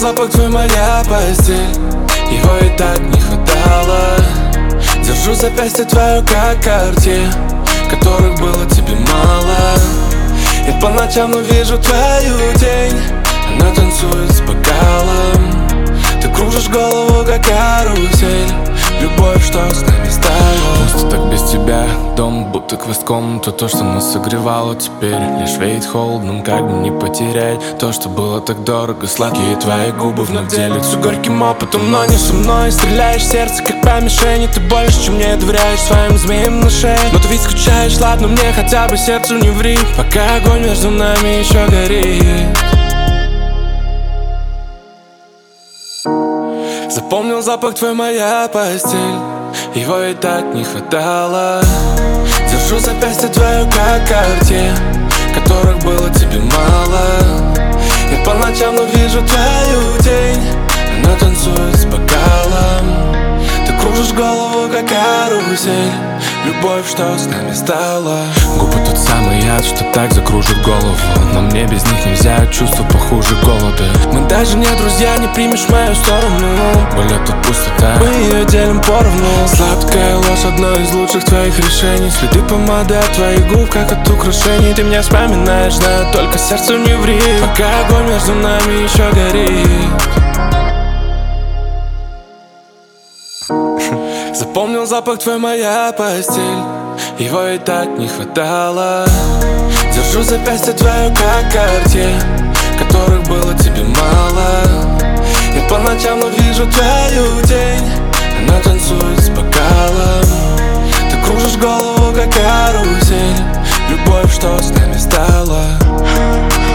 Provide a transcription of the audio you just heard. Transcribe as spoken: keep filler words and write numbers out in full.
запах твой, моя постель. Его и так не хватало. Держу запястье твое, как карте, которых было тебе мало. И по ночам, но вижу твою тень. Она танцует с бокалом. Ты кружишь голову, как карусель. Любовь, что с нами стало. Просто так без тебя. Дом будто квестком. То, то, что нас согревало, теперь лишь веет холодным. Как бы не потерять то, что было так дорого. Сладкие твои губы вновь делятся горьким опытом, но не со мной. Стреляешь в сердце, как по мишени. Ты больше, чем мне доверяешь своим змеям на шее. Но ты ведь скучаешь, ладно, мне хотя бы сердцу не ври. Пока огонь между нами еще горит. Запомнил запах твой, моя постель. Его и так не хватало. Держу запястье твое, как карте, которых было тебе мало. И по ночам, но вижу твою тень. Она танцует с бокалом. Ты кружишь голову, как карусель. Любовь, что с нами стала. Губы тот самый яд, что так закружит голову. Но мне без них нельзя, чувство похуже голода. Мы даже не друзья, не примешь мою сторону. Болит тут пустота, мы ее делим поровну. Сладкая ложь, одно из лучших твоих решений. Следы помады от твоих губ, как от украшений. Ты меня вспоминаешь, знаю, только сердцу не ври. Пока огонь между нами еще горит. Запомнил запах твой, моя постель. Его и так не хватало. Держу запястье твое, как карте, которых было тебе мало. И по ночам, но вижу твою тень. Она танцует с бокалом. Ты кружишь голову, как карусель. Любовь, что с нами стала.